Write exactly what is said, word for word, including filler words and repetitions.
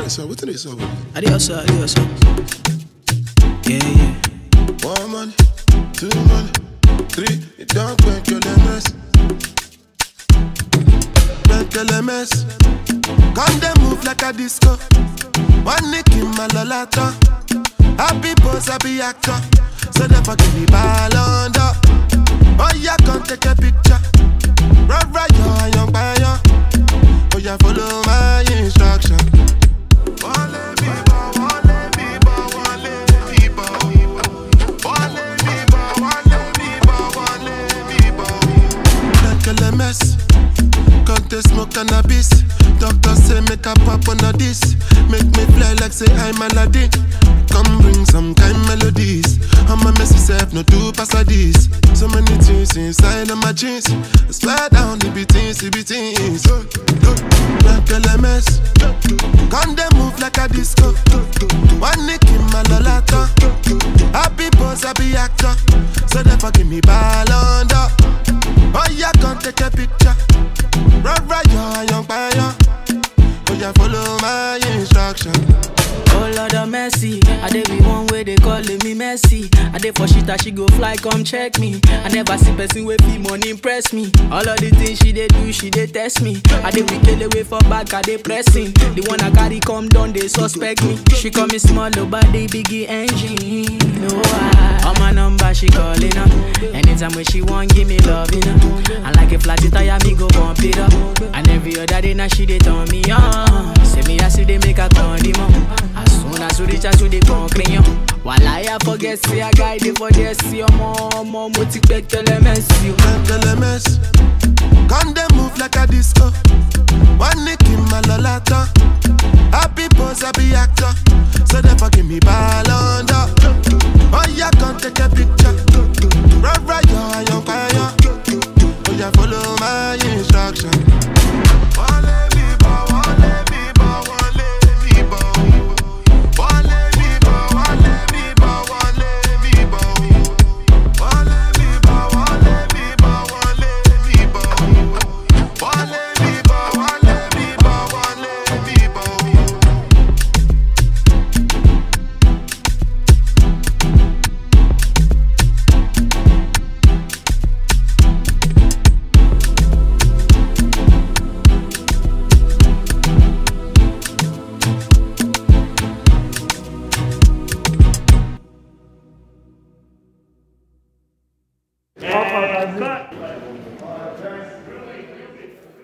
is up? What's this up? Adios, adios. Yeah, yeah. One money, two money, three. You don't break your limits. Break your limits. Come they move like a disco. One nick in my lolata. Happy pose, happy actor. So therefore give me ball under. Oh yeah, come take a picture. Right, right, yo, young boy, yo. Oh yeah, follow my instruction. Wale biba, wale biba, wale biba. Wale biba, wale biba, wale biba. Like a mess. Can't they smoke cannabis? Doctor say make a pop on a this. Make me fly like say I'm Aladdin. Come bring some kind melodies. I'm a messy self, no two pass a this. So many things inside of my jeans. I swear down the beatings, the beatings. Like a mess. Come they move like a disco. One nick in my lolata. Happy pose, happy actor. So therefore give me ball under. Oh yeah, come take a picture. Right, right, yo, young boy, yo. Oh yeah, follow my instruction. Oh Lord of mercy, I dey be one way they calling me messy. I dey for shit that she go fly, come check me. I never see person with fee money impress me. All of the things she dey do, she dey test me. I dey we tell away for back, I dey pressing. The one I carry come down, they suspect me. She call me small, but they biggie engine. No, I, on my number she calling up. Anytime when she want, give me love, you know. And like a flat tire, me go bump it up. And every other day now she dey turn me on. Say me I see they make a turn him up. As soon as you reach out to the concrete, while I forget, say I guide it for this, see your mom, mom, what you expect, tell them mess you. Tell them mess. Come they move like a disco. One nick in my lolata. Happy pose, happy actor. So therefore give me ball under. Oh yeah, come take a picture. Right, right, yo, young fire. Oh yeah, follow my instruction. Wale biba, wale biba, wale biba. Wale biba, wale biba, wale biba. Wale biba, wale biba, wale biba. Wale biba, wale biba, wale biba. Cut.